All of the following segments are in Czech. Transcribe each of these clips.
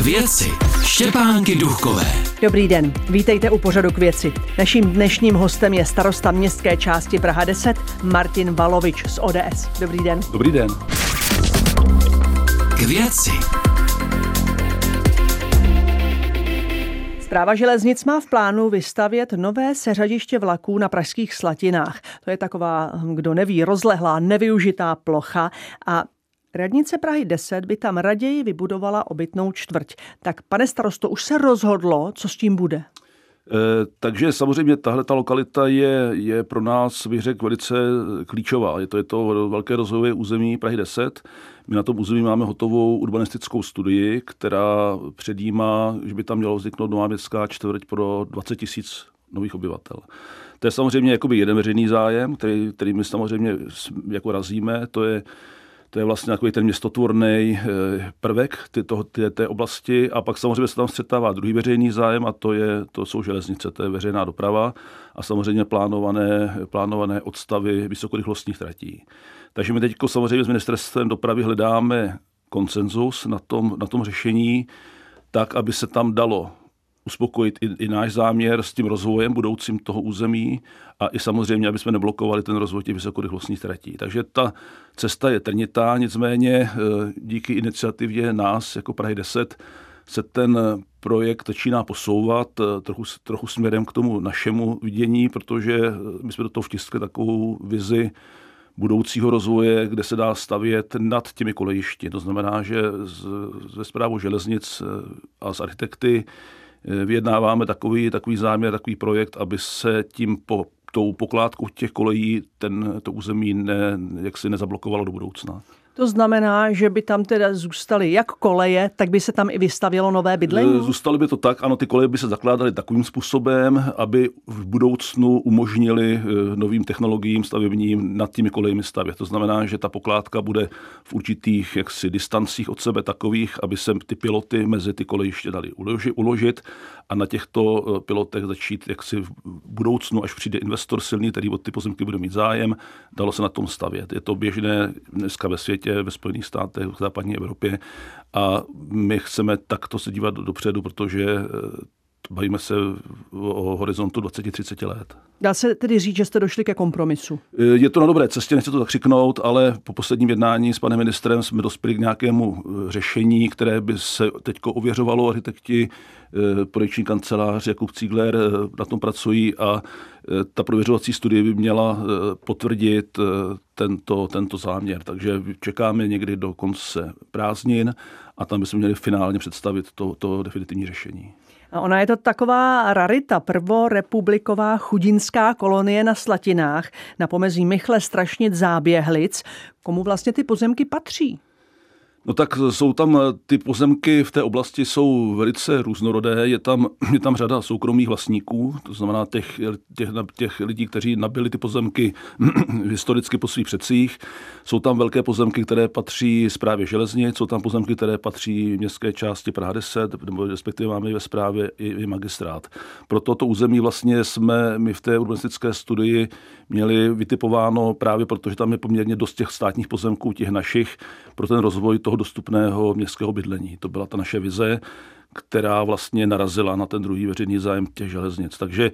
K věci Štěpánky Duchkové. Dobrý den, vítejte u pořadu K věci. Naším dnešním hostem je starosta městské části Praha 10 Martin Valovič z ODS. Dobrý den. Dobrý den. K věci. Správa železnic má v plánu vystavět nové seřadiště vlaků na pražských Slatinách. To je taková, kdo neví, rozlehlá, nevyužitá plocha a radnice Prahy 10 by tam raději vybudovala obytnou čtvrť. Tak pane starosto, už se rozhodlo, co s tím bude? Takže samozřejmě tahleta lokalita je pro nás, bych řekl, velice klíčová. Je to velké rozvojové území Prahy 10. My na tom území máme hotovou urbanistickou studii, která předjímá, že by tam mělo vzniknout nová městská čtvrť pro 20 000 nových obyvatel. To je samozřejmě jakoby jeden veřejný zájem, který my samozřejmě jako razíme. To je vlastně takový ten městotvorný prvek té oblasti a pak samozřejmě se tam střetává druhý veřejný zájem a to jsou železnice, to je veřejná doprava a samozřejmě plánované odstavy vysokorychlostních tratí. Takže my teď samozřejmě s ministerstvem dopravy hledáme konsenzus na tom řešení tak, aby se tam dalo uspokojit i náš záměr s tím rozvojem budoucím toho území a i samozřejmě, aby jsme neblokovali ten rozvoj těch vysokorychlostních tratí. Takže ta cesta je trnitá, nicméně díky iniciativě nás jako Prahy 10 se ten projekt začíná posouvat trochu směrem k tomu našemu vidění, protože my jsme do toho vtiskli takovou vizi budoucího rozvoje, kde se dá stavět nad těmi kolejišti. To znamená, že ze správou železnic a s architekty vyjednáváme takový záměr, takový projekt, aby se tou pokládkou těch kolejí to území jaksi nezablokovalo do budoucna. To znamená, že by tam teda zůstaly jak koleje, tak by se tam i vystavělo nové bydlení? Zůstaly by to tak, ano, ty koleje by se zakládaly takovým způsobem, aby v budoucnu umožnili novým technologiím stavebním nad těmi kolejemi stavět. To znamená, že ta pokládka bude v určitých jaksi distancích od sebe takových, aby se ty piloty mezi ty kolejiště dali uložit a na těchto pilotech začít jaksi v budoucnu, až přijde investor silný, který od ty pozemky bude mít zájem, dalo se na tom stavět. Je to běžné dneska ve světě, ve Spojených státech, v západní Evropě a my chceme takto se dívat dopředu, protože bavíme se o horizontu 20-30 let. Dá se tedy říct, že jste došli ke kompromisu? Je to na dobré cestě, nechci to zakřiknout, ale po posledním jednání s panem ministrem jsme dospěli k nějakému řešení, které by se teďko ověřovalo. Architekti, projekční kancelář Jakub Cígler na tom pracují a ta prověřovací studie by měla potvrdit tento záměr. Takže čekáme někdy do konce prázdnin a tam bychom měli finálně představit to definitivní řešení. A ona je to taková rarita, prvorepubliková chudinská kolonie na Slatinách na pomezí Michle, Strašnic, Záběhlic. Komu vlastně ty pozemky patří? No tak jsou tam, ty pozemky v té oblasti jsou velice různorodé, je tam řada soukromých vlastníků, to znamená těch lidí, kteří nabili ty pozemky historicky po svých předcích. Jsou tam velké pozemky, které patří správě železnic, jsou tam pozemky, které patří městské části Praha 10, nebo respektive máme i ve správě i magistrát. Proto to území vlastně jsme my v té urbanistické studii měli vytipováno právě protože tam je poměrně dost těch státních pozemků, těch našich, pro ten rozvoj toho dostupného městského bydlení. To byla ta naše vize, která vlastně narazila na ten druhý veřejný zájem těch železnic. Takže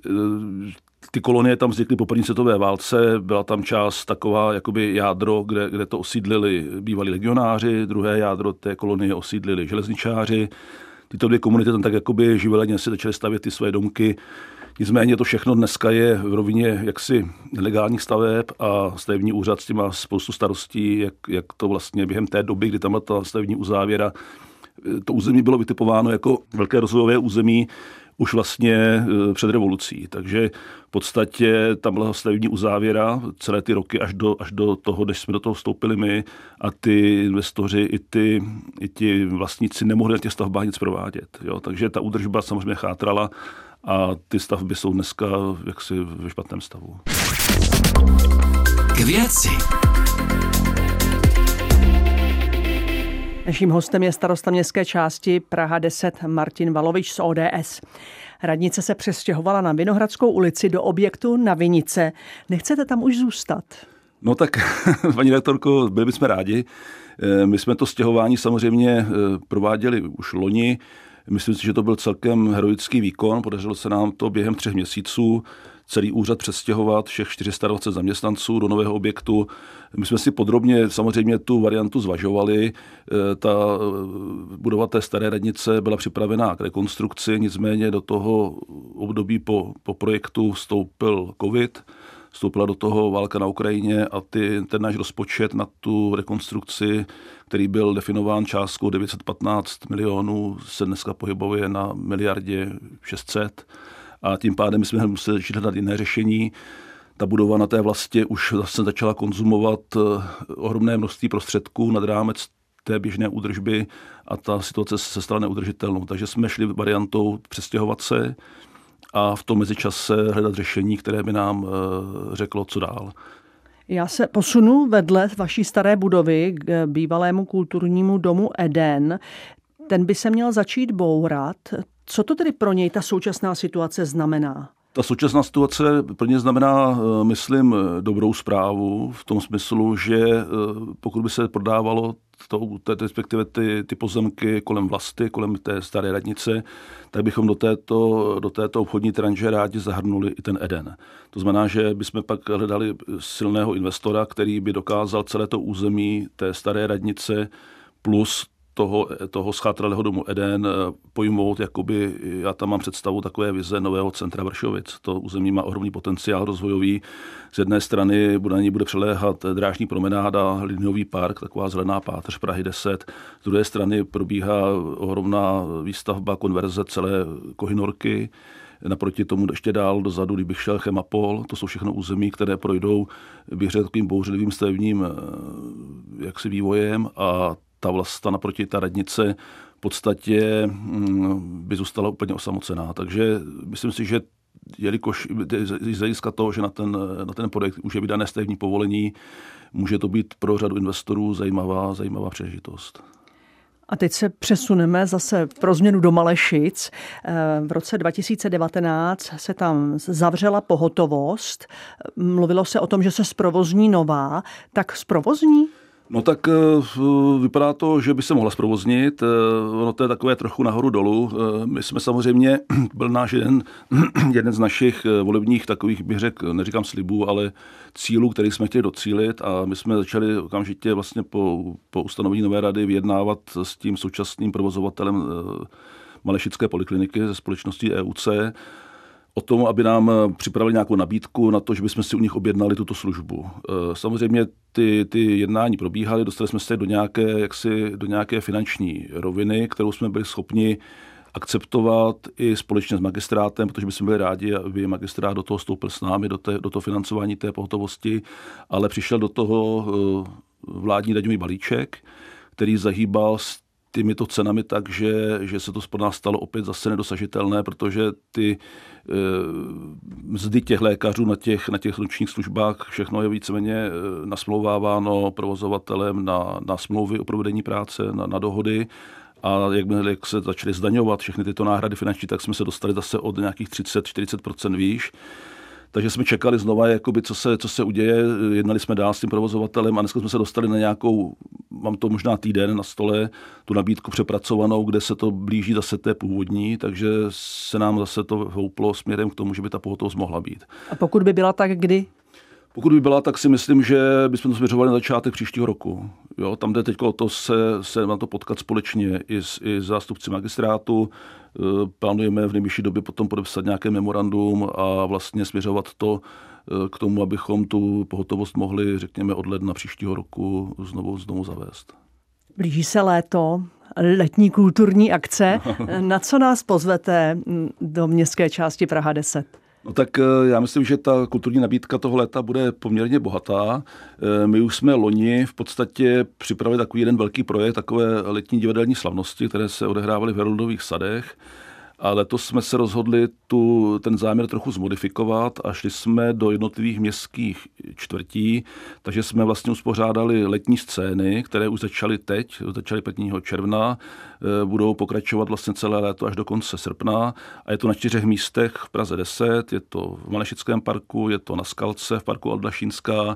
ty kolonie tam vznikly po první světové válce, byla tam část taková jakoby jádro, kde to osídlili bývalí legionáři, druhé jádro té kolonie osídlili železničáři. Tyto dvě komunity tam tak jakoby živeleně si začaly stavět ty své domky. Nicméně to všechno dneska je v rovině jaksi nelegálních staveb a stavební úřad s tím má spoustu starostí, jak to vlastně během té doby, kdy tam byla ta stavební uzávěra, to území bylo vytipováno jako velké rozvojové území už vlastně před revolucí. Takže v podstatě tam byla stavební uzávěra celé ty roky až do toho, než jsme do toho vstoupili my a ty investoři i ti vlastníci nemohli na těch stavbách nic provádět. Jo? Takže ta údržba samozřejmě chátrala a ty stavby jsou dneska jaksi ve špatném stavu. K věci. Naším hostem je starosta městské části Praha 10 Martin Valovič z ODS. Radnice se přestěhovala na Vinohradskou ulici do objektu na Vinice. Nechcete tam už zůstat? No tak, paní redaktorko, byli bychom rádi. My jsme to stěhování samozřejmě prováděli už loni. Myslím si, že to byl celkem heroický výkon. Podařilo se nám to během 3 měsíců celý úřad přestěhovat, všech 420 zaměstnanců do nového objektu. My jsme si podrobně samozřejmě tu variantu zvažovali. Ta budova té staré radnice byla připravená k rekonstrukci, nicméně do toho období po projektu vstoupil covid, vstoupila do toho válka na Ukrajině a ten náš rozpočet na tu rekonstrukci, který byl definován částkou 915 milionů, se dneska pohybuje na 1 600 000 000. A tím pádem jsme museli začít hledat jiné řešení. Ta budova na té vlastně už zase začala konzumovat ohromné množství prostředků nad rámec té běžné údržby a ta situace se stala neudržitelnou. Takže jsme šli variantou přestěhovat se a v tom mezičase hledat řešení, které by nám řeklo, co dál. Já se posunu vedle vaší staré budovy k bývalému kulturnímu domu Eden. Ten by se měl začít bourat. Co to tedy pro něj ta současná situace znamená? Ta současná situace pro ně znamená, myslím, dobrou zprávu v tom smyslu, že pokud by se prodávalo respektive ty pozemky kolem Vlasty, kolem té staré radnice, tak bychom do této obchodní tranže rádi zahrnuli i ten Eden. To znamená, že bychom pak hledali silného investora, který by dokázal celé to území té staré radnice plus toho schátralého domu Eden pojmout, jakoby, já tam mám představu takové vize nového centra Vršovic. To území má ohromný potenciál rozvojový. Z jedné strany na ní bude přeléhat drážní promenáda, liniový park, taková zelená páteř Prahy 10. Z druhé strany probíhá ohromná výstavba, konverze celé Kohynorky. Naproti tomu ještě dál dozadu, kdybych šel Chemapol, to jsou všechno území, které projdou, bych řekl, takovým bouřlivým stavebním vývojem a ta Vlasta naproti ta radnice v podstatě by zůstala úplně osamocená. Takže myslím si, že jelikož z hlediska toho, že na ten projekt už je vydané stavební povolení, může to být pro řadu investorů zajímavá příležitost. A teď se přesuneme zase pro změnu do Malešic. V roce 2019 se tam zavřela pohotovost. Mluvilo se o tom, že se zprovozní nová. Tak zprovozní? No tak vypadá to, že by se mohla zprovoznit. Ono to je takové trochu nahoru dolů. My jsme samozřejmě, byl náš jeden z našich volebních takových, bych řekl, neříkám slibů, ale cílů, který jsme chtěli docílit a my jsme začali okamžitě vlastně po ustanovení nové rady vyjednávat s tím současným provozovatelem Malešické polikliniky ze společností EUC o tom, aby nám připravili nějakou nabídku na to, že bychom si u nich objednali tuto službu. Samozřejmě ty jednání probíhaly, dostali jsme se do nějaké finanční roviny, kterou jsme byli schopni akceptovat i společně s magistrátem, protože bychom byli rádi, aby magistrát do toho vstoupil s námi, do toho financování té pohotovosti, ale přišel do toho vládní daňový balíček, který zahýbal s těmito cenami tak, že se to pro nás stalo opět zase nedosažitelné, protože ty mzdy těch lékařů na těch nočních službách, všechno je víceméně nasmlouváváno provozovatelem na smlouvy o provedení práce, na dohody. A jak se začaly zdaňovat všechny tyto náhrady finanční, tak jsme se dostali zase od nějakých 30-40% výš. Takže jsme čekali znova, jakoby, co se uděje. Jednali jsme dál s tím provozovatelem a dneska jsme se dostali na nějakou, mám to možná týden na stole, tu nabídku přepracovanou, kde se to blíží zase té původní, takže se nám zase to houplo směrem k tomu, že by ta pohotovost mohla být. A pokud by byla, tak kdy? Pokud by byla, tak si myslím, že bychom to směřovali na začátek příštího roku. Jo, tam jde teď o to se na to potkat společně i zástupci magistrátu. Plánujeme v nejbližší době potom podepsat nějaké memorandum a vlastně směřovat to k tomu, abychom tu pohotovost mohli, řekněme, od ledna příštího roku znovu zavést. Blíží se léto, letní kulturní akce. Na co nás pozvete do městské části Praha 10? No tak já myslím, že ta kulturní nabídka toho léta bude poměrně bohatá. My už jsme loni v podstatě připravili takový jeden velký projekt, takové letní divadelní slavnosti, které se odehrávaly v Heroldových sadech. A letos jsme se rozhodli ten záměr trochu zmodifikovat a šli jsme do jednotlivých městských čtvrtí, takže jsme vlastně uspořádali letní scény, které už začaly 1. června, budou pokračovat vlastně celé léto až do konce srpna a je to na 4 místech v Praze 10, je to v Malešickém parku, je to na Skalce v parku Aldašínská,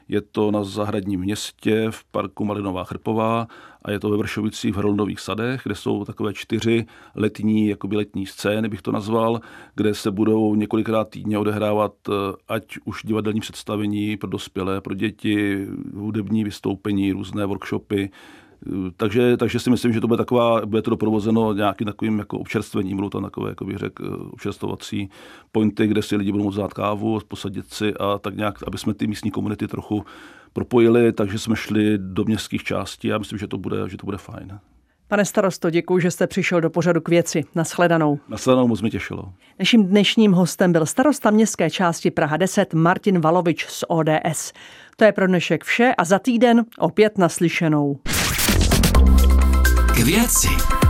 Je to na Zahradním městě v parku Malinová Chrpová a je to ve Vršovicích v Hrolnových sadech, kde jsou takové 4 letní scény, bych to nazval, kde se budou několikrát týdně odehrávat ať už divadelní představení pro dospělé, pro děti, hudební vystoupení, různé workshopy. Takže si myslím, že to bude to doprovozeno nějakým takovým jako občerstvením, budou tam takové, jako bych řekl, občerstvovací pointy, kde si lidi budou moct dát kávu, posadit si a tak nějak, aby jsme ty místní komunity trochu propojili, takže jsme šli do městských částí a myslím, že to bude fajn. Pane starosto, děkuji, že jste přišel do pořadu K věci. Nashledanou. Nashledanou, moc mě těšilo. Naším dnešním hostem byl starosta městské části Praha 10 Martin Valovič z ODS. To je pro dnešek vše a za týden opět naslyšenou. K věci.